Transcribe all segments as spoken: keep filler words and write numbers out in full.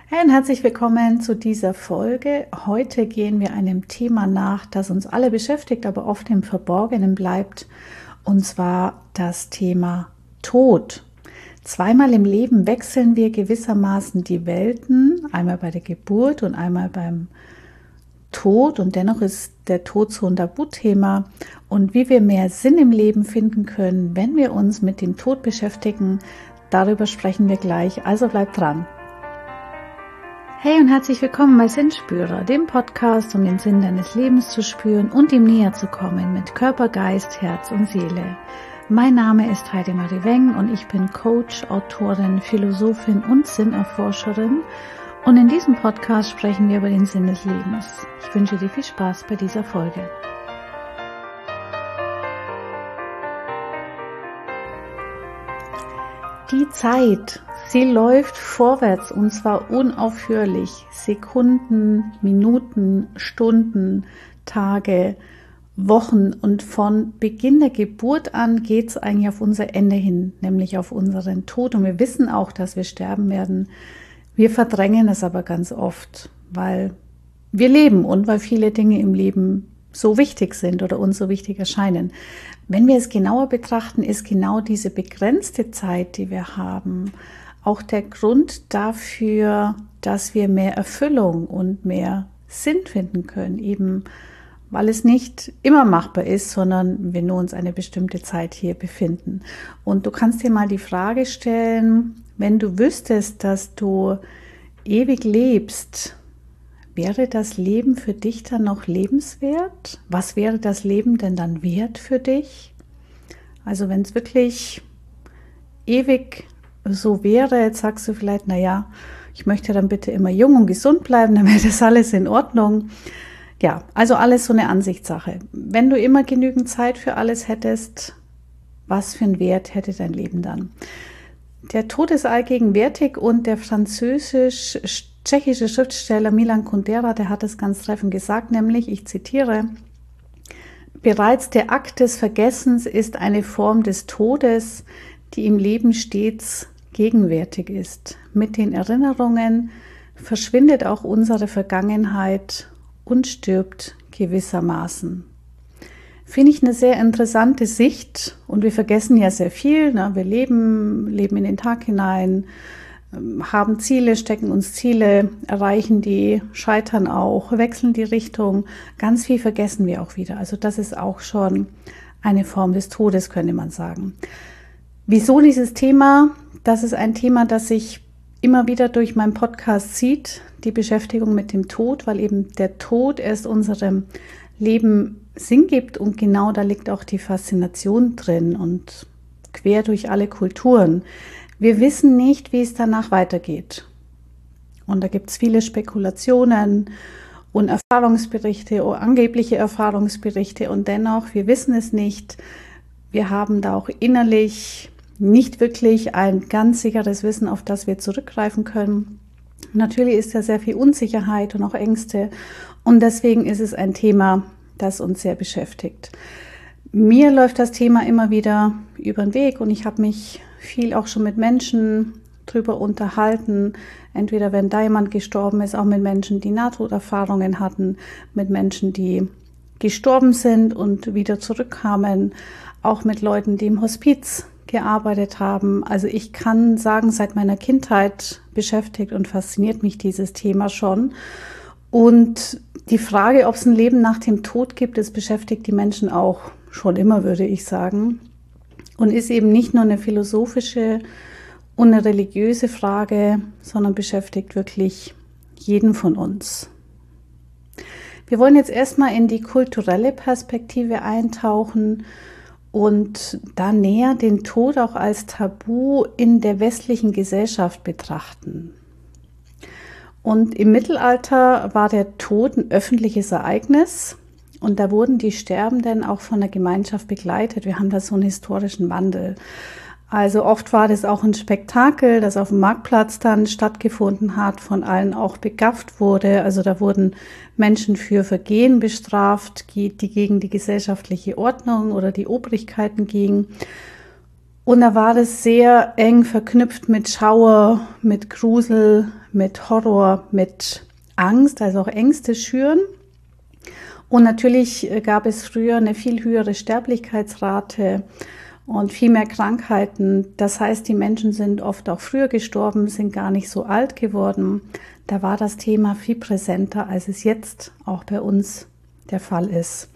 Hey und herzlich willkommen zu dieser Folge. Heute gehen wir einem Thema nach, das uns alle beschäftigt, aber oft im Verborgenen bleibt, und zwar das Thema Tod. Zweimal im Leben wechseln wir gewissermaßen die Welten, einmal bei der Geburt und einmal beim Tod, und dennoch ist der Tod so ein Tabuthema. Und wie wir mehr Sinn im Leben finden können, wenn wir uns mit dem Tod beschäftigen, darüber sprechen wir gleich, also bleibt dran. Hey und herzlich willkommen bei Sinnspürer, dem Podcast, um den Sinn deines Lebens zu spüren und ihm näher zu kommen mit Körper, Geist, Herz und Seele. Mein Name ist Heidemarie Weng und ich bin Coach, Autorin, Philosophin und Sinnerforscherin. Und in diesem Podcast sprechen wir über den Sinn des Lebens. Ich wünsche dir viel Spaß bei dieser Folge. Die Zeit, sie läuft vorwärts und zwar unaufhörlich. Sekunden, Minuten, Stunden, Tage, Wochen, und von Beginn der Geburt an geht es eigentlich auf unser Ende hin, nämlich auf unseren Tod. Und wir wissen auch, dass wir sterben werden. Wir verdrängen es aber ganz oft, weil wir leben und weil viele Dinge im Leben so wichtig sind oder uns so wichtig erscheinen. Wenn wir es genauer betrachten, ist genau diese begrenzte Zeit, die wir haben, auch der Grund dafür, dass wir mehr Erfüllung und mehr Sinn finden können, eben weil es nicht immer machbar ist, sondern wir nur uns eine bestimmte Zeit hier befinden. Und du kannst dir mal die Frage stellen, wenn du wüsstest, dass du ewig lebst, wäre das Leben für dich dann noch lebenswert? Was wäre das Leben denn dann wert für dich? Also wenn es wirklich ewig so wäre, jetzt sagst du vielleicht, naja, ich möchte dann bitte immer jung und gesund bleiben, dann wäre das alles in Ordnung. Ja, also alles so eine Ansichtssache. Wenn du immer genügend Zeit für alles hättest, was für einen Wert hätte dein Leben dann? Der Tod ist allgegenwärtig und der französisch-tschechische Schriftsteller Milan Kundera, der hat es ganz treffend gesagt, nämlich, ich zitiere, bereits der Akt des Vergessens ist eine Form des Todes, die im Leben stets gegenwärtig ist. Mit den Erinnerungen verschwindet auch unsere Vergangenheit und stirbt gewissermaßen. Finde ich eine sehr interessante Sicht, und wir vergessen ja sehr viel. Ne? Wir leben, leben in den Tag hinein, haben Ziele, stecken uns Ziele, erreichen die, scheitern auch, wechseln die Richtung. Ganz viel vergessen wir auch wieder. Also das ist auch schon eine Form des Todes, könnte man sagen. Wieso dieses Thema? Das ist ein Thema, das sich immer wieder durch meinen Podcast zieht, die Beschäftigung mit dem Tod, weil eben der Tod erst unserem Leben Sinn gibt, und genau da liegt auch die Faszination drin und quer durch alle Kulturen. Wir wissen nicht, wie es danach weitergeht. Und da gibt es viele Spekulationen und Erfahrungsberichte oder angebliche Erfahrungsberichte, und dennoch, wir wissen es nicht. Wir haben da auch innerlich nicht wirklich ein ganz sicheres Wissen, auf das wir zurückgreifen können. Natürlich ist da sehr viel Unsicherheit und auch Ängste, und deswegen ist es ein Thema, das uns sehr beschäftigt. Mir läuft das Thema immer wieder über den Weg, und ich habe mich viel auch schon mit Menschen drüber unterhalten, entweder wenn da jemand gestorben ist, auch mit Menschen, die Nahtoderfahrungen hatten, mit Menschen, die gestorben sind und wieder zurückkamen, auch mit Leuten, die im Hospiz gearbeitet haben. Also ich kann sagen, seit meiner Kindheit beschäftigt und fasziniert mich dieses Thema schon. Und die Frage, ob es ein Leben nach dem Tod gibt, das beschäftigt die Menschen auch schon immer, würde ich sagen. Und ist eben nicht nur eine philosophische und eine religiöse Frage, sondern beschäftigt wirklich jeden von uns. Wir wollen jetzt erstmal in die kulturelle Perspektive eintauchen und da näher den Tod auch als Tabu in der westlichen Gesellschaft betrachten. Und im Mittelalter war der Tod ein öffentliches Ereignis, und da wurden die Sterbenden auch von der Gemeinschaft begleitet. Wir haben da so einen historischen Wandel. Also oft war das auch ein Spektakel, das auf dem Marktplatz dann stattgefunden hat, von allen auch begafft wurde. Also da wurden Menschen für Vergehen bestraft, die gegen die gesellschaftliche Ordnung oder die Obrigkeiten gingen. Und da war das sehr eng verknüpft mit Schauer, mit Grusel, mit Horror, mit Angst, also auch Ängste schüren. Und natürlich gab es früher eine viel höhere Sterblichkeitsrate und viel mehr Krankheiten. Das heißt, die Menschen sind oft auch früher gestorben, sind gar nicht so alt geworden. Da war das Thema viel präsenter, als es jetzt auch bei uns der Fall ist.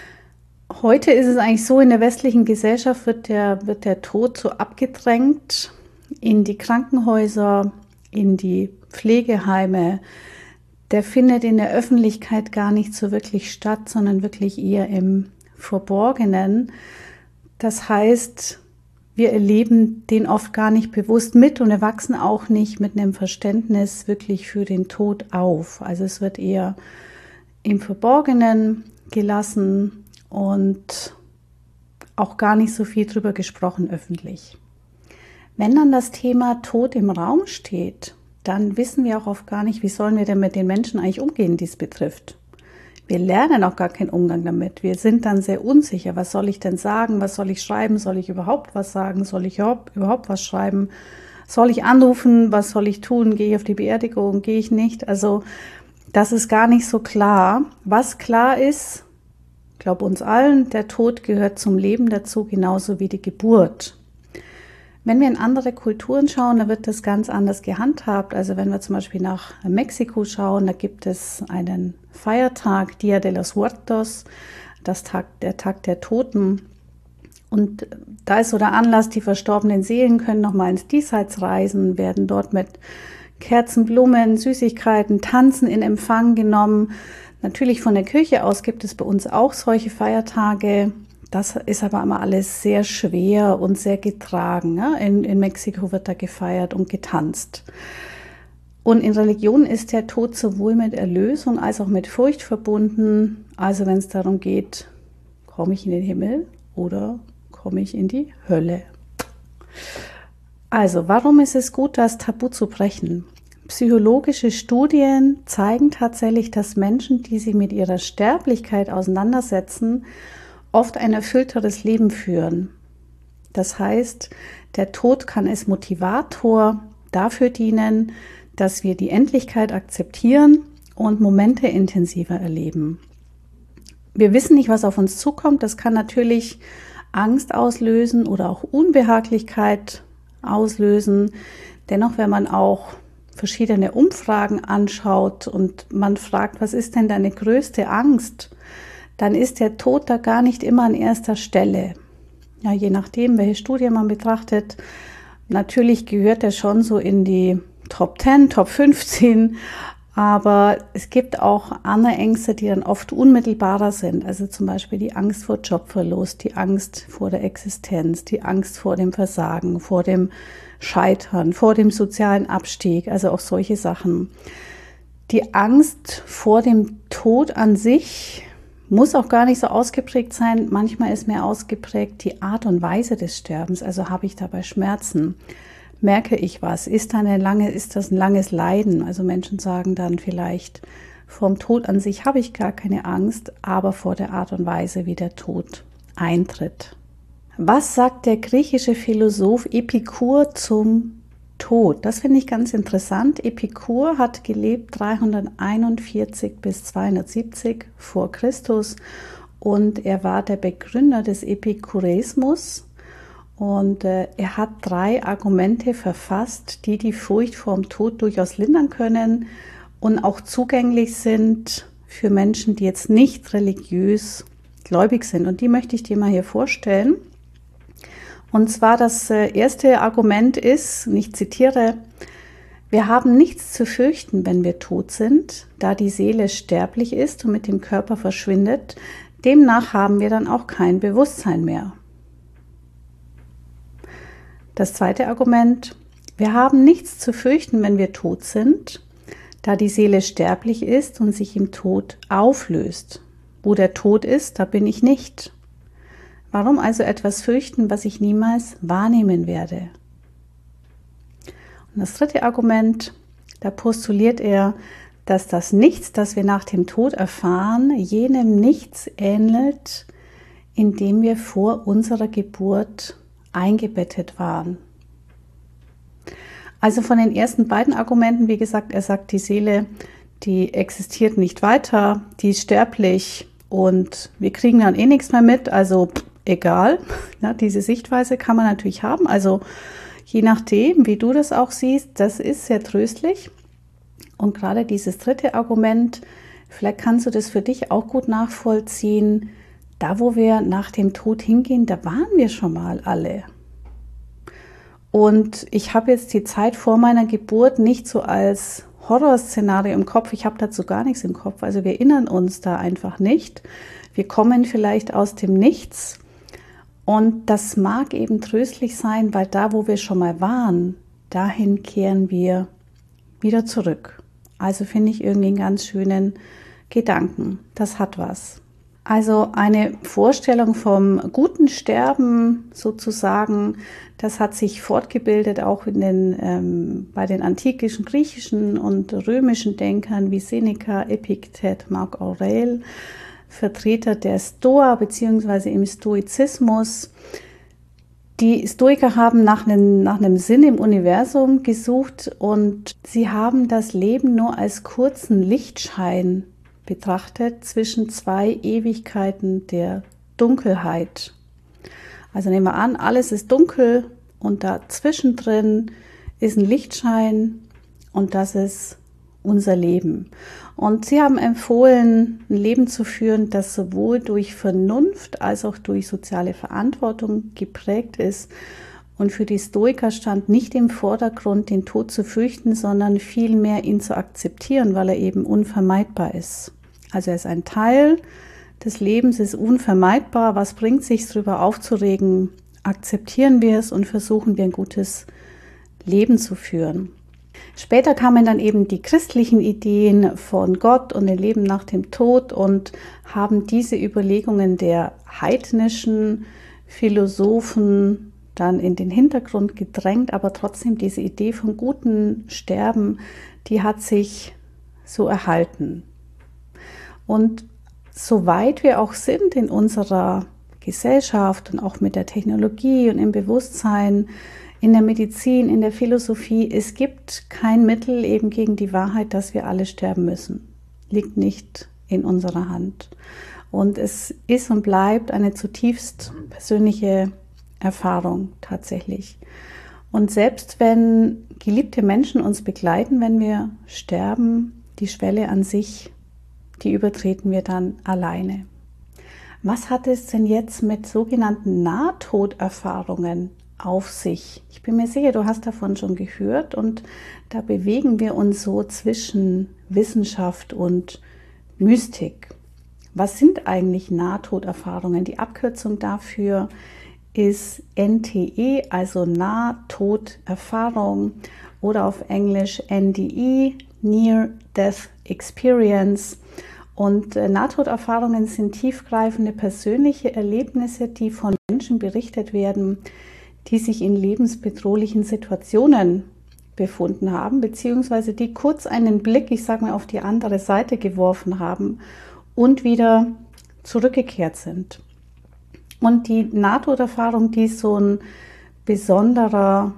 Heute ist es eigentlich so, in der westlichen Gesellschaft wird der, wird der Tod so abgedrängt in die Krankenhäuser, in die Pflegeheime. Der findet in der Öffentlichkeit gar nicht so wirklich statt, sondern wirklich eher im Verborgenen. Das heißt, wir erleben den oft gar nicht bewusst mit und erwachsen auch nicht mit einem Verständnis wirklich für den Tod auf. Also es wird eher im Verborgenen gelassen und auch gar nicht so viel drüber gesprochen öffentlich. Wenn dann das Thema Tod im Raum steht, dann wissen wir auch oft gar nicht, wie sollen wir denn mit den Menschen eigentlich umgehen, die es betrifft. Wir lernen auch gar keinen Umgang damit. Wir sind dann sehr unsicher. Was soll ich denn sagen? Was soll ich schreiben? Soll ich überhaupt was sagen? Soll ich überhaupt was schreiben? Soll ich anrufen? Was soll ich tun? Gehe ich auf die Beerdigung? Gehe ich nicht? Also das ist gar nicht so klar. Was klar ist, ich glaube uns allen, der Tod gehört zum Leben dazu, genauso wie die Geburt. Wenn wir in andere Kulturen schauen, da wird das ganz anders gehandhabt. Also wenn wir zum Beispiel nach Mexiko schauen, da gibt es einen Feiertag, Dia de los Muertos, das Tag, der Tag der Toten. Und da ist so der Anlass, die verstorbenen Seelen können nochmal ins Diesseits reisen, werden dort mit Kerzen, Blumen, Süßigkeiten, Tanzen in Empfang genommen. Natürlich von der Kirche aus gibt es bei uns auch solche Feiertage. Das ist aber immer alles sehr schwer und sehr getragen. Ne? In, in Mexiko wird da gefeiert und getanzt. Und in Religion ist der Tod sowohl mit Erlösung als auch mit Furcht verbunden. Also wenn es darum geht, komme ich in den Himmel oder komme ich in die Hölle? Also warum ist es gut, das Tabu zu brechen? Psychologische Studien zeigen tatsächlich, dass Menschen, die sich mit ihrer Sterblichkeit auseinandersetzen, oft ein erfüllteres Leben führen. Das heißt, der Tod kann als Motivator dafür dienen, dass wir die Endlichkeit akzeptieren und Momente intensiver erleben. Wir wissen nicht, was auf uns zukommt. Das kann natürlich Angst auslösen oder auch Unbehaglichkeit auslösen. Dennoch, wenn man auch verschiedene Umfragen anschaut und man fragt, was ist denn deine größte Angst, dann ist der Tod da gar nicht immer an erster Stelle. Ja, je nachdem, welche Studie man betrachtet. Natürlich gehört er schon so in die Top zehn, Top fünfzehn, aber es gibt auch andere Ängste, die dann oft unmittelbarer sind. Also zum Beispiel die Angst vor Jobverlust, die Angst vor der Existenz, die Angst vor dem Versagen, vor dem Scheitern, vor dem sozialen Abstieg, also auch solche Sachen. Die Angst vor dem Tod an sich muss auch gar nicht so ausgeprägt sein. Manchmal ist mehr ausgeprägt die Art und Weise des Sterbens. Also habe ich dabei Schmerzen? Merke ich was? Ist, eine lange, ist das ein langes Leiden? Also Menschen sagen dann vielleicht, vom Tod an sich habe ich gar keine Angst, aber vor der Art und Weise, wie der Tod eintritt. Was sagt der griechische Philosoph Epikur zum Tod? Das finde ich ganz interessant. Epikur hat gelebt dreihunderteinundvierzig bis zweihundertsiebzig vor Christus und er war der Begründer des Epikureismus und äh, er hat drei Argumente verfasst, die die Furcht vor dem Tod durchaus lindern können und auch zugänglich sind für Menschen, die jetzt nicht religiös gläubig sind. Und die möchte ich dir mal hier vorstellen. Und zwar das erste Argument ist, und ich zitiere, wir haben nichts zu fürchten, wenn wir tot sind, da die Seele sterblich ist und mit dem Körper verschwindet. Demnach haben wir dann auch kein Bewusstsein mehr. Das zweite Argument, wir haben nichts zu fürchten, wenn wir tot sind, da die Seele sterblich ist und sich im Tod auflöst. Wo der Tod ist, da bin ich nicht. Warum also etwas fürchten, was ich niemals wahrnehmen werde? Und das dritte Argument, da postuliert er, dass das Nichts, das wir nach dem Tod erfahren, jenem Nichts ähnelt, in dem wir vor unserer Geburt eingebettet waren. Also von den ersten beiden Argumenten, wie gesagt, er sagt, die Seele, die existiert nicht weiter, die ist sterblich und wir kriegen dann eh nichts mehr mit, also pff, egal. Ja, diese Sichtweise kann man natürlich haben, also je nachdem, wie du das auch siehst, das ist sehr tröstlich. Und gerade dieses dritte Argument, vielleicht kannst du das für dich auch gut nachvollziehen, da wo wir nach dem Tod hingehen, da waren wir schon mal alle. Und ich habe jetzt die Zeit vor meiner Geburt nicht so als Horrorszenario im Kopf, ich habe dazu gar nichts im Kopf, also wir erinnern uns da einfach nicht. Wir kommen vielleicht aus dem Nichts und das mag eben tröstlich sein, weil da, wo wir schon mal waren, dahin kehren wir wieder zurück. Also finde ich irgendwie einen ganz schönen Gedanken, das hat was. Also eine Vorstellung vom guten Sterben sozusagen, das hat sich fortgebildet auch in den, ähm, bei den antikischen griechischen und römischen Denkern wie Seneca, Epiktet, Marc Aurel, Vertreter der Stoa bzw. im Stoizismus. Die Stoiker haben nach einem, nach einem Sinn im Universum gesucht und sie haben das Leben nur als kurzen Lichtschein betrachtet zwischen zwei Ewigkeiten der Dunkelheit. Also nehmen wir an, alles ist dunkel und dazwischen drin ist ein Lichtschein und das ist unser Leben. Und sie haben empfohlen, ein Leben zu führen, das sowohl durch Vernunft als auch durch soziale Verantwortung geprägt ist. Und für die Stoiker stand nicht im Vordergrund, den Tod zu fürchten, sondern vielmehr ihn zu akzeptieren, weil er eben unvermeidbar ist. Also er ist ein Teil des Lebens, ist unvermeidbar. Was bringt sich, darüber aufzuregen? Akzeptieren wir es und versuchen wir ein gutes Leben zu führen. Später kamen dann eben die christlichen Ideen von Gott und dem Leben nach dem Tod und haben diese Überlegungen der heidnischen Philosophen dann in den Hintergrund gedrängt, aber trotzdem diese Idee vom guten Sterben, die hat sich so erhalten. Und soweit wir auch sind in unserer Gesellschaft und auch mit der Technologie und im Bewusstsein, in der Medizin, in der Philosophie, es gibt kein Mittel eben gegen die Wahrheit, dass wir alle sterben müssen. Liegt nicht in unserer Hand. Und es ist und bleibt eine zutiefst persönliche Erfahrung tatsächlich. Und selbst wenn geliebte Menschen uns begleiten, wenn wir sterben, die Schwelle an sich, die übertreten wir dann alleine. Was hat es denn jetzt mit sogenannten Nahtoderfahrungen auf sich? Ich bin mir sicher, du hast davon schon gehört und da bewegen wir uns so zwischen Wissenschaft und Mystik. Was sind eigentlich Nahtoderfahrungen? Die Abkürzung dafür ist N T E, also Nahtoderfahrung oder auf Englisch N D E, Near Death Experience. Und äh, Nahtoderfahrungen sind tiefgreifende persönliche Erlebnisse, die von Menschen berichtet werden, die sich in lebensbedrohlichen Situationen befunden haben, beziehungsweise die kurz einen Blick, ich sage mal, auf die andere Seite geworfen haben und wieder zurückgekehrt sind. Und die Nahtoderfahrung, die ist so ein besonderer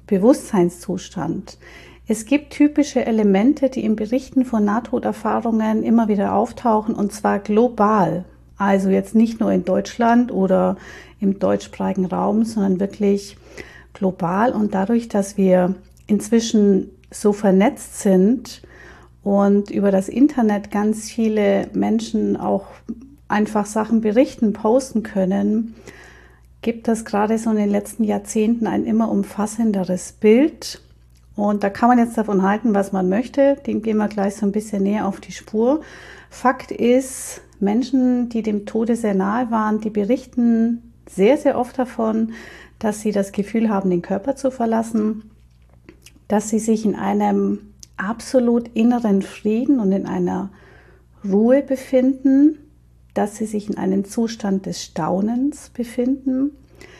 Bewusstseinszustand. Es gibt typische Elemente, die im Berichten von Nahtoderfahrungen immer wieder auftauchen, und zwar global. Also jetzt nicht nur in Deutschland oder im deutschsprachigen Raum, sondern wirklich global. Und dadurch, dass wir inzwischen so vernetzt sind und über das Internet ganz viele Menschen auch einfach Sachen berichten, posten können, gibt es gerade so in den letzten Jahrzehnten ein immer umfassenderes Bild. Und da kann man jetzt davon halten, was man möchte. Dem gehen wir gleich so ein bisschen näher auf die Spur. Fakt ist, Menschen, die dem Tode sehr nahe waren, die berichten sehr, sehr oft davon, dass sie das Gefühl haben, den Körper zu verlassen, dass sie sich in einem absolut inneren Frieden und in einer Ruhe befinden, dass sie sich in einem Zustand des Staunens befinden,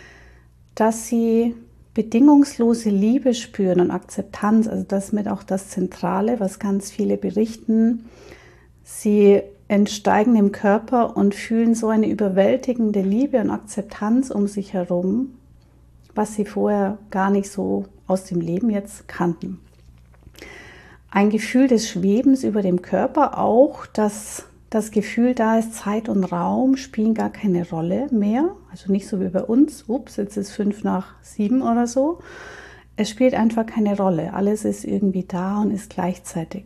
dass sie bedingungslose Liebe spüren und Akzeptanz, also das ist mit auch das Zentrale, was ganz viele berichten. Sie entsteigen im Körper und fühlen so eine überwältigende Liebe und Akzeptanz um sich herum, was sie vorher gar nicht so aus dem Leben jetzt kannten. Ein Gefühl des Schwebens über dem Körper, auch dass das Gefühl da ist, Zeit und Raum spielen gar keine Rolle mehr. Also nicht so wie bei uns, ups, jetzt ist fünf nach sieben oder so. Es spielt einfach keine Rolle. Alles ist irgendwie da und ist gleichzeitig.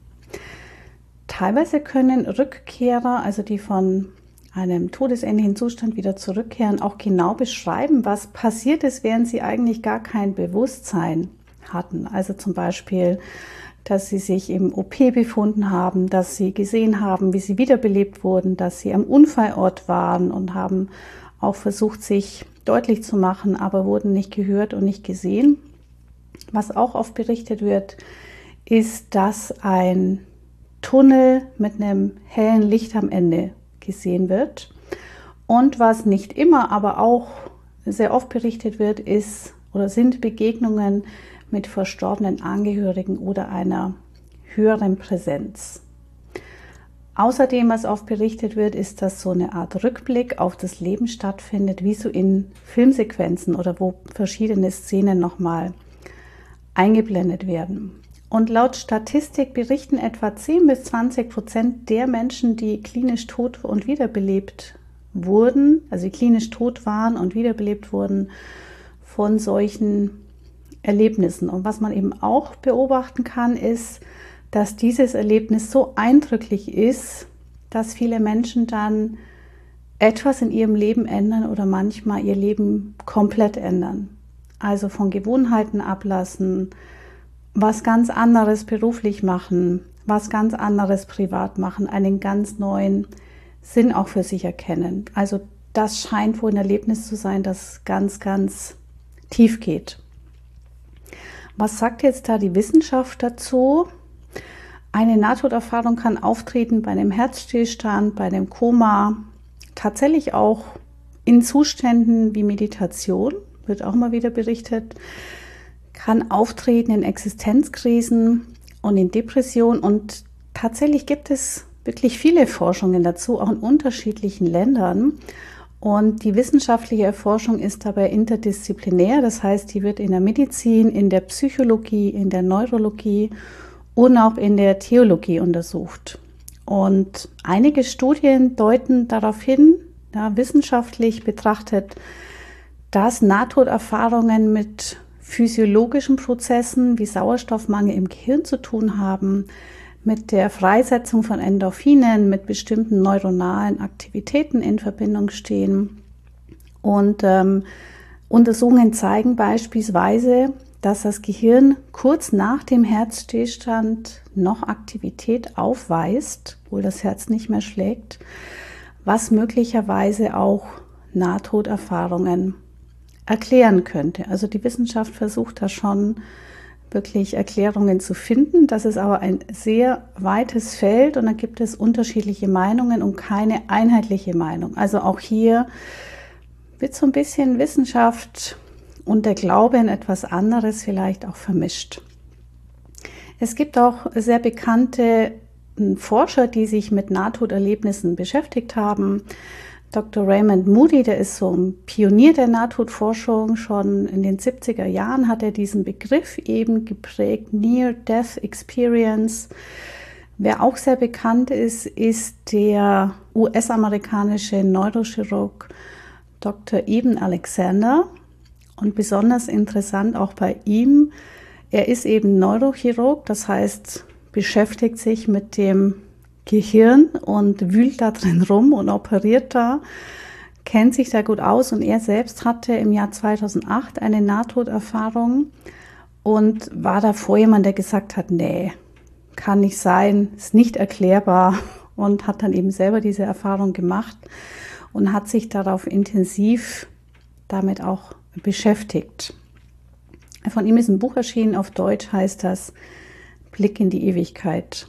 Teilweise können Rückkehrer, also die von einem todesähnlichen Zustand wieder zurückkehren, auch genau beschreiben, was passiert ist, während sie eigentlich gar kein Bewusstsein hatten. Also zum Beispiel, dass sie sich im O P befunden haben, dass sie gesehen haben, wie sie wiederbelebt wurden, dass sie am Unfallort waren und haben auch versucht, sich deutlich zu machen, aber wurden nicht gehört und nicht gesehen. Was auch oft berichtet wird, ist, dass ein Tunnel mit einem hellen Licht am Ende gesehen wird. Und was nicht immer, aber auch sehr oft berichtet wird, ist oder sind Begegnungen mit verstorbenen Angehörigen oder einer höheren Präsenz. Außerdem, was oft berichtet wird, ist, dass so eine Art Rückblick auf das Leben stattfindet, wie so in Filmsequenzen oder wo verschiedene Szenen nochmal eingeblendet werden. Und laut Statistik berichten etwa zehn bis zwanzig Prozent der Menschen, die klinisch tot und wiederbelebt wurden, also die klinisch tot waren und wiederbelebt wurden, von solchen Erlebnissen. Und was man eben auch beobachten kann, ist, dass dieses Erlebnis so eindrücklich ist, dass viele Menschen dann etwas in ihrem Leben ändern oder manchmal ihr Leben komplett ändern. Also von Gewohnheiten ablassen, was ganz anderes beruflich machen, was ganz anderes privat machen, einen ganz neuen Sinn auch für sich erkennen. Also das scheint wohl ein Erlebnis zu sein, das ganz, ganz tief geht. Was sagt jetzt da die Wissenschaft dazu? Eine Nahtoderfahrung kann auftreten bei einem Herzstillstand, bei einem Koma, tatsächlich auch in Zuständen wie Meditation, wird auch mal wieder berichtet, kann auftreten in Existenzkrisen und in Depressionen. Und tatsächlich gibt es wirklich viele Forschungen dazu, auch in unterschiedlichen Ländern. Und die wissenschaftliche Erforschung ist dabei interdisziplinär, das heißt, die wird in der Medizin, in der Psychologie, in der Neurologie und auch in der Theologie untersucht. Und einige Studien deuten darauf hin, ja, wissenschaftlich betrachtet, dass Nahtoderfahrungen mit physiologischen Prozessen wie Sauerstoffmangel im Gehirn zu tun haben, mit der Freisetzung von Endorphinen, mit bestimmten neuronalen Aktivitäten in Verbindung stehen. Und ähm, Untersuchungen zeigen beispielsweise, dass das Gehirn kurz nach dem Herzstillstand noch Aktivität aufweist, obwohl das Herz nicht mehr schlägt, was möglicherweise auch Nahtoderfahrungen erklären könnte. Also die Wissenschaft versucht da schon wirklich Erklärungen zu finden. Das ist aber ein sehr weites Feld und da gibt es unterschiedliche Meinungen und keine einheitliche Meinung. Also auch hier wird so ein bisschen Wissenschaft und der Glaube in etwas anderes vielleicht auch vermischt. Es gibt auch sehr bekannte Forscher, die sich mit Nahtoderlebnissen beschäftigt haben. Doktor Raymond Moody, der ist so ein Pionier der Nahtodforschung. Schon in den siebziger Jahren hat er diesen Begriff eben geprägt, Near-Death Experience. Wer auch sehr bekannt ist, ist der U S-amerikanische Neurochirurg Doktor Eben Alexander. Und besonders interessant auch bei ihm, er ist eben Neurochirurg, das heißt, beschäftigt sich mit dem Gehirn und wühlt da drin rum und operiert da, kennt sich da gut aus und er selbst hatte im Jahr zweitausendacht eine Nahtoderfahrung und war davor jemand, der gesagt hat, nee, kann nicht sein, ist nicht erklärbar und hat dann eben selber diese Erfahrung gemacht und hat sich darauf intensiv damit auch beschäftigt. Von ihm ist ein Buch erschienen, auf Deutsch heißt das Blick in die Ewigkeit.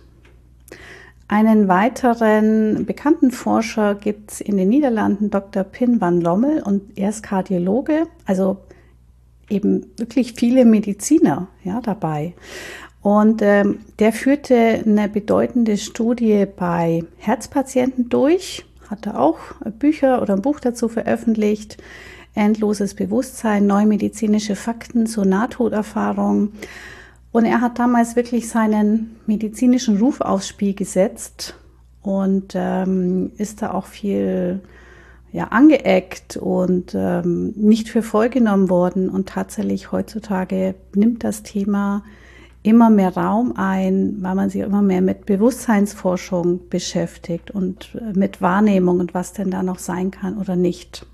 Einen weiteren bekannten Forscher gibt es in den Niederlanden, Doktor Pim van Lommel, und er ist Kardiologe, also eben wirklich viele Mediziner ja, dabei. Und ähm, der führte eine bedeutende Studie bei Herzpatienten durch, hatte auch Bücher oder ein Buch dazu veröffentlicht. Endloses Bewusstsein, neue medizinische Fakten zur Nahtoderfahrung. Und er hat damals wirklich seinen medizinischen Ruf aufs Spiel gesetzt und ähm, ist da auch viel ja, angeeckt und ähm, nicht für voll genommen worden. Und tatsächlich heutzutage nimmt das Thema immer mehr Raum ein, weil man sich immer mehr mit Bewusstseinsforschung beschäftigt und mit Wahrnehmung und was denn da noch sein kann oder nicht.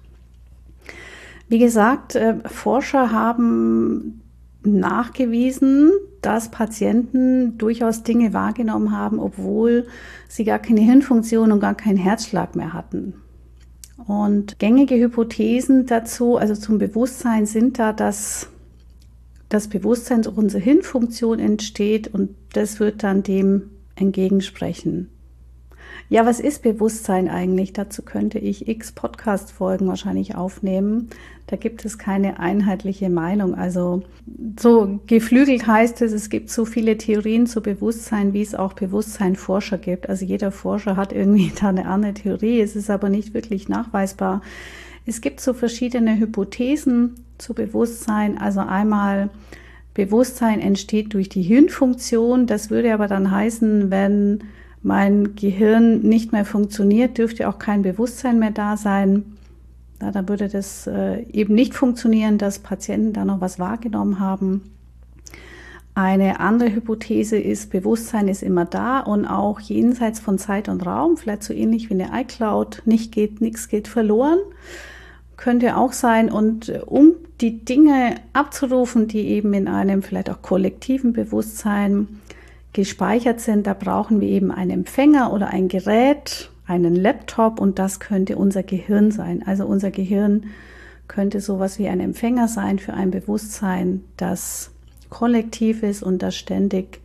Wie gesagt, äh, Forscher haben nachgewiesen, dass Patienten durchaus Dinge wahrgenommen haben, obwohl sie gar keine Hirnfunktion und gar keinen Herzschlag mehr hatten. Und gängige Hypothesen dazu, also zum Bewusstsein, sind da, dass das Bewusstsein durch unsere Hirnfunktion entsteht und das wird dann dem entgegensprechen. Ja, was ist Bewusstsein eigentlich? Dazu könnte ich x Podcast-Folgen wahrscheinlich aufnehmen. Da gibt es keine einheitliche Meinung. Also so geflügelt heißt es, es gibt so viele Theorien zu Bewusstsein, wie es auch Bewusstseinforscher gibt. Also jeder Forscher hat irgendwie da eine andere Theorie. Es ist aber nicht wirklich nachweisbar. Es gibt so verschiedene Hypothesen zu Bewusstsein. Also einmal, Bewusstsein entsteht durch die Hirnfunktion. Das würde aber dann heißen, wenn mein Gehirn nicht mehr funktioniert, dürfte auch kein Bewusstsein mehr da sein. Ja, dann würde das äh, eben nicht funktionieren, dass Patienten da noch was wahrgenommen haben. Eine andere Hypothese ist, Bewusstsein ist immer da und auch jenseits von Zeit und Raum, vielleicht so ähnlich wie eine iCloud, nicht geht, nichts geht verloren, könnte auch sein. Und um die Dinge abzurufen, die eben in einem vielleicht auch kollektiven Bewusstsein gespeichert sind, da brauchen wir eben einen Empfänger oder ein Gerät, einen Laptop und das könnte unser Gehirn sein. Also unser Gehirn könnte sowas wie ein Empfänger sein für ein Bewusstsein, das kollektiv ist und das ständig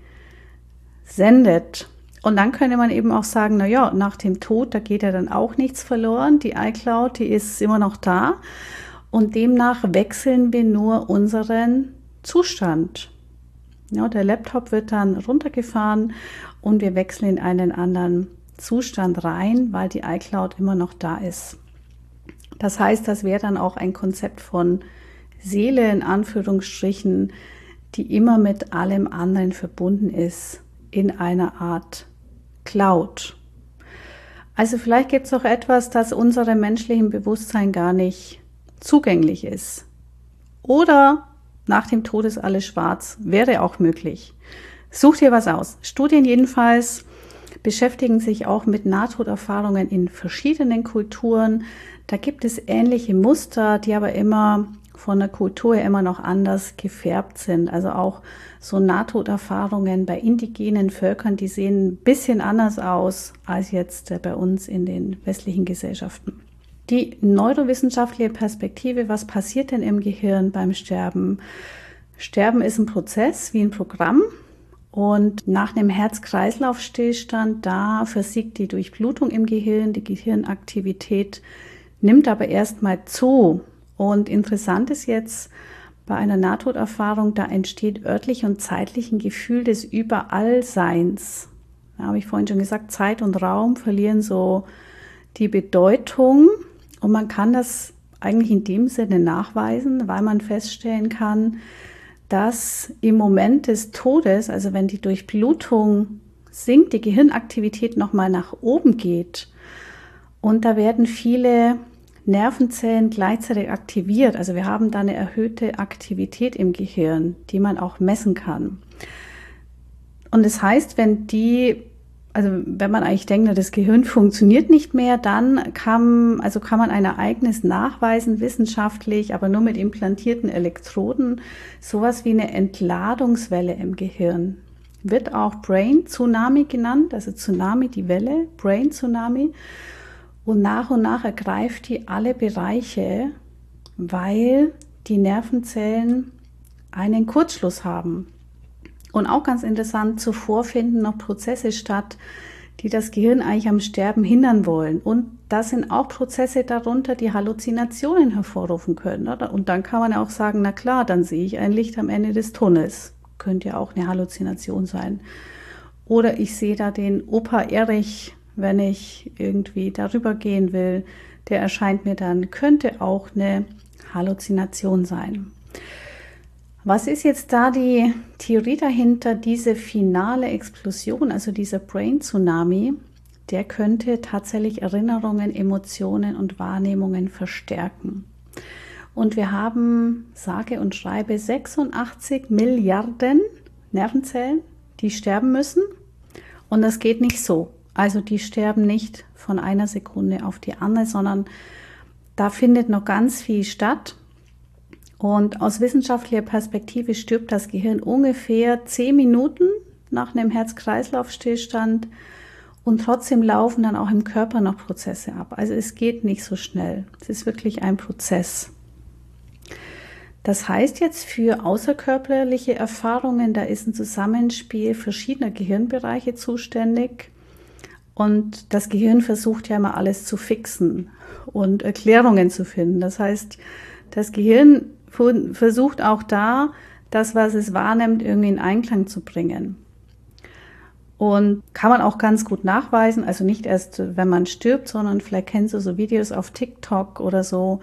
sendet. Und dann könnte man eben auch sagen, na ja, nach dem Tod, da geht ja dann auch nichts verloren. Die iCloud, die ist immer noch da und demnach wechseln wir nur unseren Zustand. Ja, der Laptop wird dann runtergefahren und wir wechseln in einen anderen Zustand rein, weil die iCloud immer noch da ist. Das heißt, das wäre dann auch ein Konzept von Seele in Anführungsstrichen, die immer mit allem anderen verbunden ist in einer Art Cloud. Also vielleicht gibt es auch etwas, das unserem menschlichen Bewusstsein gar nicht zugänglich ist. Oder nach dem Tod ist alles schwarz, wäre auch möglich. Such dir was aus. Studien jedenfalls beschäftigen sich auch mit Nahtoderfahrungen in verschiedenen Kulturen. Da gibt es ähnliche Muster, die aber immer von der Kultur her immer noch anders gefärbt sind. Also auch so Nahtoderfahrungen bei indigenen Völkern, die sehen ein bisschen anders aus als jetzt bei uns in den westlichen Gesellschaften. Die neurowissenschaftliche Perspektive, was passiert denn im Gehirn beim Sterben? Sterben ist ein Prozess wie ein Programm und nach einem Herz-Kreislauf-Stillstand, da versiegt die Durchblutung im Gehirn, die Gehirnaktivität nimmt aber erstmal zu. Und interessant ist jetzt bei einer Nahtoderfahrung, da entsteht örtlich und zeitlich ein Gefühl des Überallseins. Da habe ich vorhin schon gesagt, Zeit und Raum verlieren so die Bedeutung. Und man kann das eigentlich in dem Sinne nachweisen, weil man feststellen kann, dass im Moment des Todes, also wenn die Durchblutung sinkt, die Gehirnaktivität nochmal nach oben geht und da werden viele Nervenzellen gleichzeitig aktiviert. Also wir haben da eine erhöhte Aktivität im Gehirn, die man auch messen kann. Und das heißt, wenn die Also wenn man eigentlich denkt, das Gehirn funktioniert nicht mehr, dann kann, also kann man ein Ereignis nachweisen, wissenschaftlich, aber nur mit implantierten Elektroden, sowas wie eine Entladungswelle im Gehirn. Wird auch Brain Tsunami genannt, also Tsunami, die Welle, Brain Tsunami. Und nach und nach ergreift die alle Bereiche, weil die Nervenzellen einen Kurzschluss haben. Und auch ganz interessant, zuvor finden noch Prozesse statt, die das Gehirn eigentlich am Sterben hindern wollen. Und da sind auch Prozesse darunter, die Halluzinationen hervorrufen können. Oder? Und dann kann man auch sagen, na klar, dann sehe ich ein Licht am Ende des Tunnels. Könnte ja auch eine Halluzination sein. Oder ich sehe da den Opa Erich, wenn ich irgendwie darüber gehen will. Der erscheint mir dann, könnte auch eine Halluzination sein. Was ist jetzt da die Theorie dahinter? Diese finale Explosion, also dieser Brain Tsunami, der könnte tatsächlich Erinnerungen, Emotionen und Wahrnehmungen verstärken. Und wir haben, sage und schreibe, sechsundachtzig Milliarden Nervenzellen, die sterben müssen. Und das geht nicht so. Also die sterben nicht von einer Sekunde auf die andere, sondern da findet noch ganz viel statt. Und aus wissenschaftlicher Perspektive stirbt das Gehirn ungefähr zehn Minuten nach einem Herz-Kreislauf-Stillstand und trotzdem laufen dann auch im Körper noch Prozesse ab. Also es geht nicht so schnell. Es ist wirklich ein Prozess. Das heißt jetzt für außerkörperliche Erfahrungen, da ist ein Zusammenspiel verschiedener Gehirnbereiche zuständig. Und das Gehirn versucht ja immer alles zu fixen und Erklärungen zu finden. Das heißt, das Gehirn versucht auch da, das, was es wahrnimmt, irgendwie in Einklang zu bringen. Und kann man auch ganz gut nachweisen, also nicht erst, wenn man stirbt, sondern vielleicht kennst du so Videos auf TikTok oder so,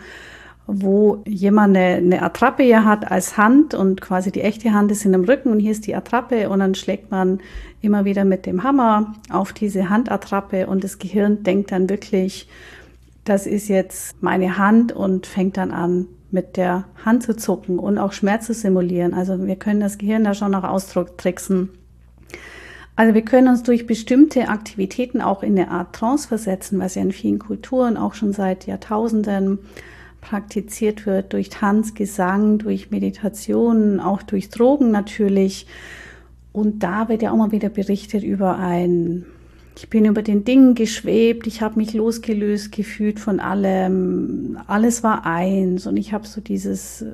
wo jemand eine, eine Attrappe hier hat als Hand und quasi die echte Hand ist in dem Rücken und hier ist die Attrappe und dann schlägt man immer wieder mit dem Hammer auf diese Handattrappe und das Gehirn denkt dann wirklich, das ist jetzt meine Hand und fängt dann an, mit der Hand zu zucken und auch Schmerz zu simulieren. Also wir können das Gehirn da schon noch austricksen. Also wir können uns durch bestimmte Aktivitäten auch in eine Art Trance versetzen, was ja in vielen Kulturen auch schon seit Jahrtausenden praktiziert wird, durch Tanz, Gesang, durch Meditation, auch durch Drogen natürlich. Und da wird ja auch mal wieder berichtet über ein, ich bin über den Dingen geschwebt, ich habe mich losgelöst gefühlt von allem, alles war eins und ich habe so dieses,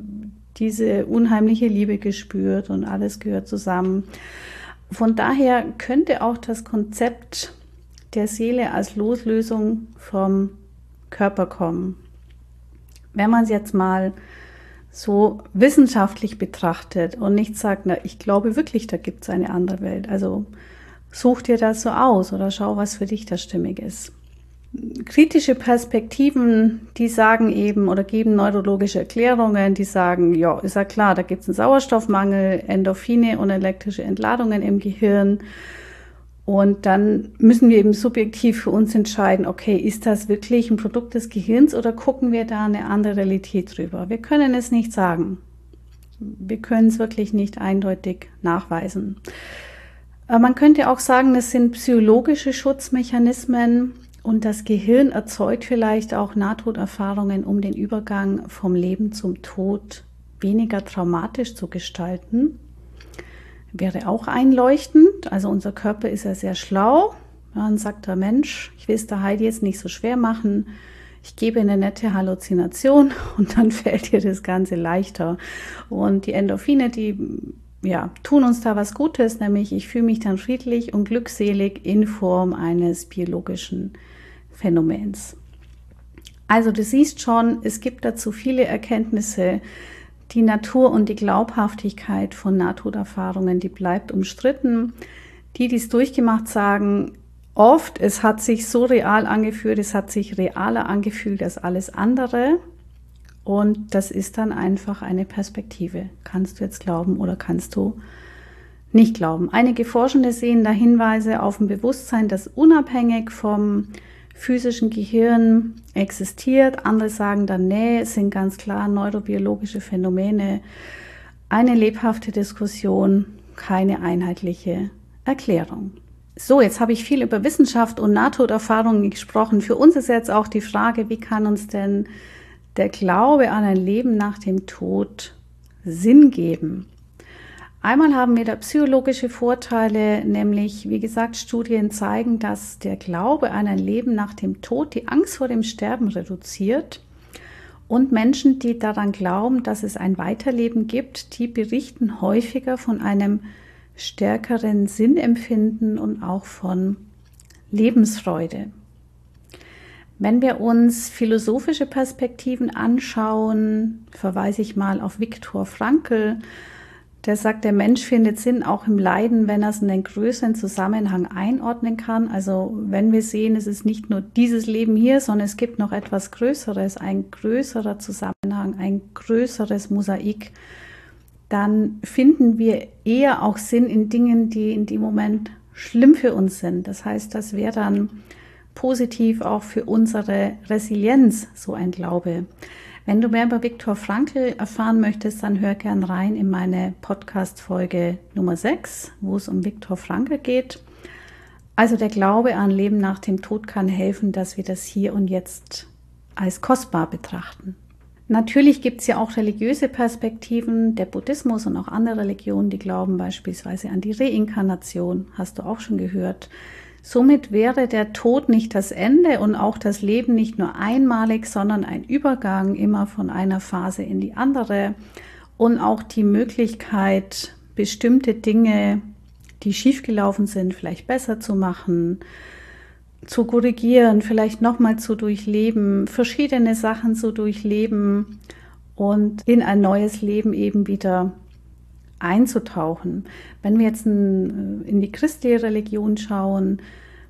diese unheimliche Liebe gespürt und alles gehört zusammen. Von daher könnte auch das Konzept der Seele als Loslösung vom Körper kommen. Wenn man es jetzt mal so wissenschaftlich betrachtet und nicht sagt, na, ich glaube wirklich, da gibt es eine andere Welt. Also such dir das so aus oder schau, was für dich da stimmig ist. Kritische Perspektiven, die sagen eben oder geben neurologische Erklärungen, die sagen, ja, ist ja klar, da gibt es einen Sauerstoffmangel, Endorphine und elektrische Entladungen im Gehirn. Und dann müssen wir eben subjektiv für uns entscheiden, okay, ist das wirklich ein Produkt des Gehirns oder gucken wir da eine andere Realität drüber? Wir können es nicht sagen. Wir können es wirklich nicht eindeutig nachweisen. Aber man könnte auch sagen, das sind psychologische Schutzmechanismen und das Gehirn erzeugt vielleicht auch Nahtoderfahrungen, um den Übergang vom Leben zum Tod weniger traumatisch zu gestalten. Wäre auch einleuchtend. Also unser Körper ist ja sehr schlau. Dann sagt der Mensch, ich will es der Heidi jetzt nicht so schwer machen. Ich gebe eine nette Halluzination und dann fällt dir das Ganze leichter. Und die Endorphine, die ja, tun uns da was Gutes, nämlich ich fühle mich dann friedlich und glückselig in Form eines biologischen Phänomens. Also du siehst schon, es gibt dazu viele Erkenntnisse. Die Natur und die Glaubhaftigkeit von Nahtoderfahrungen, die bleibt umstritten. Die, die es durchgemacht, sagen oft, es hat sich so real angefühlt, es hat sich realer angefühlt als alles andere. Und das ist dann einfach eine Perspektive. Kannst du jetzt glauben oder kannst du nicht glauben? Einige Forschende sehen da Hinweise auf ein Bewusstsein, das unabhängig vom physischen Gehirn existiert. Andere sagen dann, nee, es sind ganz klar neurobiologische Phänomene. Eine lebhafte Diskussion, keine einheitliche Erklärung. So, jetzt habe ich viel über Wissenschaft und Nahtoderfahrungen gesprochen. Für uns ist jetzt auch die Frage, wie kann uns denn der Glaube an ein Leben nach dem Tod Sinn geben? Einmal haben wir da psychologische Vorteile, nämlich, wie gesagt, Studien zeigen, dass der Glaube an ein Leben nach dem Tod die Angst vor dem Sterben reduziert. Und Menschen, die daran glauben, dass es ein Weiterleben gibt, die berichten häufiger von einem stärkeren Sinnempfinden und auch von Lebensfreude. Wenn wir uns philosophische Perspektiven anschauen, verweise ich mal auf Viktor Frankl. der sagt, der Mensch findet Sinn auch im Leiden, wenn er es in einen größeren Zusammenhang einordnen kann. Also wenn wir sehen, es ist nicht nur dieses Leben hier, sondern es gibt noch etwas Größeres, ein größerer Zusammenhang, ein größeres Mosaik, dann finden wir eher auch Sinn in Dingen, die in dem Moment schlimm für uns sind. Das heißt, das wäre dann positiv auch für unsere Resilienz, so ein Glaube. Wenn du mehr über Viktor Frankl erfahren möchtest, dann hör gern rein in meine Podcast-Folge Nummer sechs, wo es um Viktor Frankl geht. Also der Glaube an Leben nach dem Tod kann helfen, dass wir das hier und jetzt als kostbar betrachten. Natürlich gibt es ja auch religiöse Perspektiven, der Buddhismus und auch andere Religionen, die glauben beispielsweise an die Reinkarnation, hast du auch schon gehört. Somit wäre der Tod nicht das Ende und auch das Leben nicht nur einmalig, sondern ein Übergang immer von einer Phase in die andere und auch die Möglichkeit, bestimmte Dinge, die schiefgelaufen sind, vielleicht besser zu machen, zu korrigieren, vielleicht nochmal zu durchleben, verschiedene Sachen zu durchleben und in ein neues Leben eben wieder einzutauchen. Wenn wir jetzt in die christliche Religion schauen,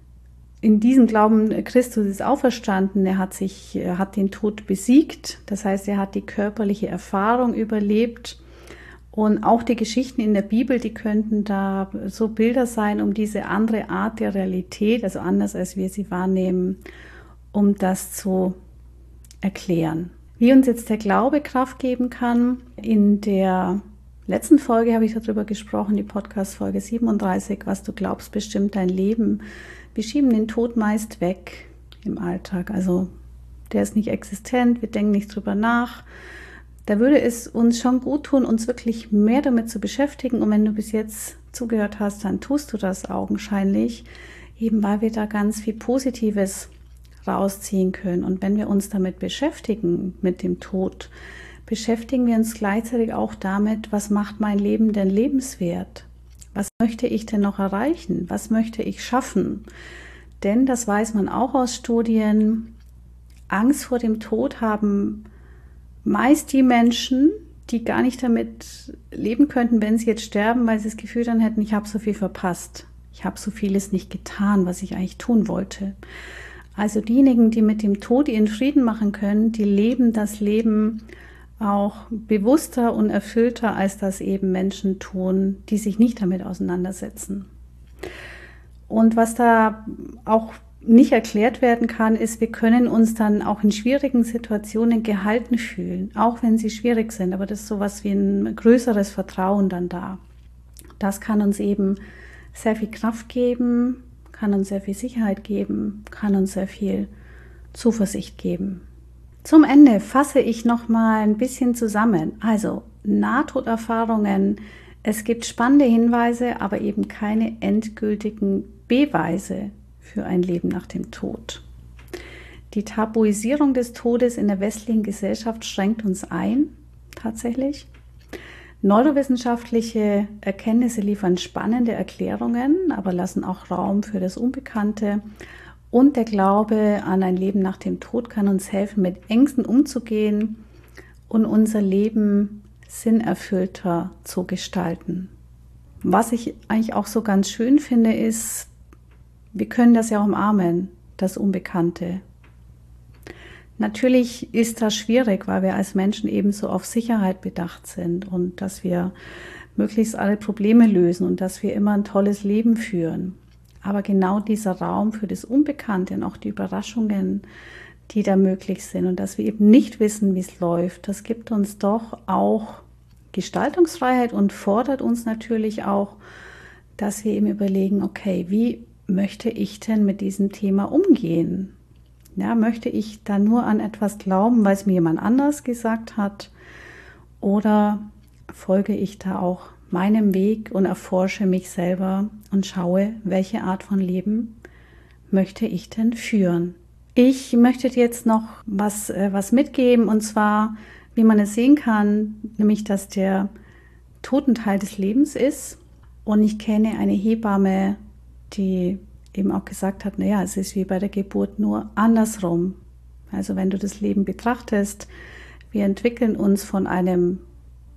in diesem Glauben, Christus ist auferstanden, er hat sich, er hat den Tod besiegt, das heißt, er hat die körperliche Erfahrung überlebt und auch die Geschichten in der Bibel, die könnten da so Bilder sein, um diese andere Art der Realität, also anders als wir sie wahrnehmen, um das zu erklären. Wie uns jetzt der Glaube Kraft geben kann, in der letzten Folge habe ich darüber gesprochen, die Podcast-Folge siebenunddreißig, was du glaubst, bestimmt dein Leben. Wir schieben den Tod meist weg im Alltag, also der ist nicht existent, wir denken nicht drüber nach. Da würde es uns schon gut tun, uns wirklich mehr damit zu beschäftigen. Und wenn du bis jetzt zugehört hast, dann tust du das augenscheinlich, eben weil wir da ganz viel Positives rausziehen können. Und wenn wir uns damit beschäftigen, mit dem Tod, beschäftigen wir uns gleichzeitig auch damit, was macht mein Leben denn lebenswert? Was möchte ich denn noch erreichen? Was möchte ich schaffen? Denn, das weiß man auch aus Studien, Angst vor dem Tod haben meist die Menschen, die gar nicht damit leben könnten, wenn sie jetzt sterben, weil sie das Gefühl dann hätten, ich habe so viel verpasst. Ich habe so vieles nicht getan, was ich eigentlich tun wollte. Also diejenigen, die mit dem Tod ihren Frieden machen können, die leben das Leben auch bewusster und erfüllter, als das eben Menschen tun, die sich nicht damit auseinandersetzen. Und was da auch nicht erklärt werden kann, ist, wir können uns dann auch in schwierigen Situationen gehalten fühlen, auch wenn sie schwierig sind, aber das ist sowas wie ein größeres Vertrauen dann da. Das kann uns eben sehr viel Kraft geben, kann uns sehr viel Sicherheit geben, kann uns sehr viel Zuversicht geben. Zum Ende fasse ich noch mal ein bisschen zusammen. Also Nahtoderfahrungen, es gibt spannende Hinweise, aber eben keine endgültigen Beweise für ein Leben nach dem Tod. Die Tabuisierung des Todes in der westlichen Gesellschaft schränkt uns ein, tatsächlich. Neurowissenschaftliche Erkenntnisse liefern spannende Erklärungen, aber lassen auch Raum für das Unbekannte. Und der Glaube an ein Leben nach dem Tod kann uns helfen, mit Ängsten umzugehen und unser Leben sinnerfüllter zu gestalten. Was ich eigentlich auch so ganz schön finde, ist, wir können das ja auch umarmen, das Unbekannte. Natürlich ist das schwierig, weil wir als Menschen eben so auf Sicherheit bedacht sind und dass wir möglichst alle Probleme lösen und dass wir immer ein tolles Leben führen. Aber genau dieser Raum für das Unbekannte und auch die Überraschungen, die da möglich sind und dass wir eben nicht wissen, wie es läuft, das gibt uns doch auch Gestaltungsfreiheit und fordert uns natürlich auch, dass wir eben überlegen, okay, wie möchte ich denn mit diesem Thema umgehen? Ja, möchte ich da nur an etwas glauben, weil es mir jemand anders gesagt hat? Oder folge ich da auch meinem Weg und erforsche mich selber und schaue, welche Art von Leben möchte ich denn führen? Ich möchte dir jetzt noch was, äh, was mitgeben, und zwar, wie man es sehen kann, nämlich, dass der Tod ein Teil des Lebens ist. Und ich kenne eine Hebamme, die eben auch gesagt hat, naja, es ist wie bei der Geburt, nur andersrum. Also wenn du das Leben betrachtest, wir entwickeln uns von einem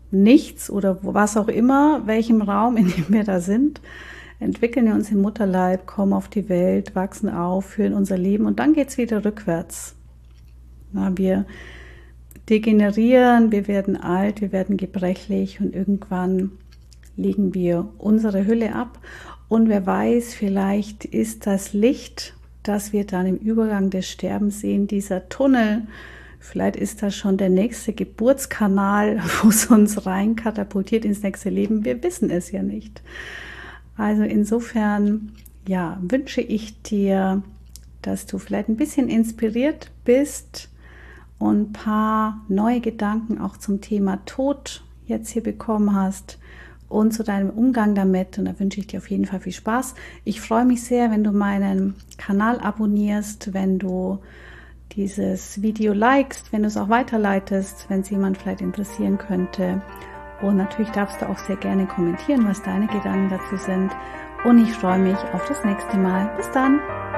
Nichts oder was auch immer, welchem Raum, in dem wir da sind, entwickeln wir uns im Mutterleib, kommen auf die Welt, wachsen auf, führen unser Leben und dann geht es wieder rückwärts. Na, wir degenerieren, wir werden alt, wir werden gebrechlich und irgendwann legen wir unsere Hülle ab. Und wer weiß, vielleicht ist das Licht, das wir dann im Übergang des Sterbens sehen, dieser Tunnel, vielleicht ist das schon der nächste Geburtskanal, wo es uns rein katapultiert ins nächste Leben. Wir wissen es ja nicht. Also insofern, ja, wünsche ich dir, dass du vielleicht ein bisschen inspiriert bist und ein paar neue Gedanken auch zum Thema Tod jetzt hier bekommen hast und zu deinem Umgang damit. Und da wünsche ich dir auf jeden Fall viel Spaß. Ich freue mich sehr, wenn du meinen Kanal abonnierst, wenn du dieses Video likest, wenn du es auch weiterleitest, wenn es jemand vielleicht interessieren könnte. Und natürlich darfst du auch sehr gerne kommentieren, was deine Gedanken dazu sind. Und ich freue mich auf das nächste Mal. Bis dann!